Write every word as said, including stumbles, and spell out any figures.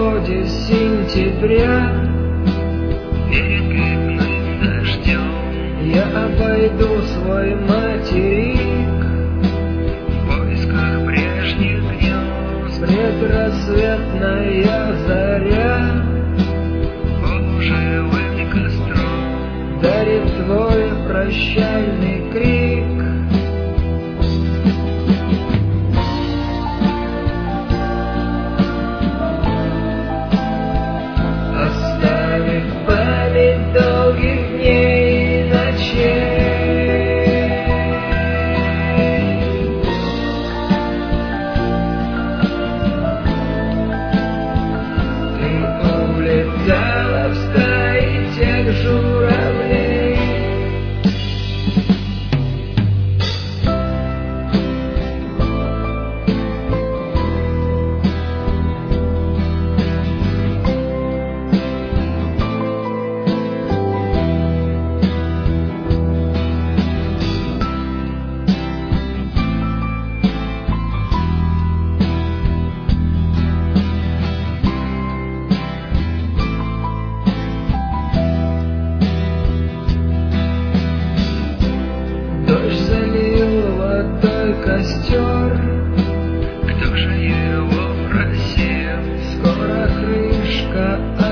исходе сентября, перед пивным дождем, я обойду свой материк в поисках прежних гнезд. Предрассветная заря Полуживым костром дарит твой прощальный крик. Оставив память долгих дней и ночей, ты улетала в стаи тех журавлей. Дождь залил водой костер, кто же его просил? скоро крышка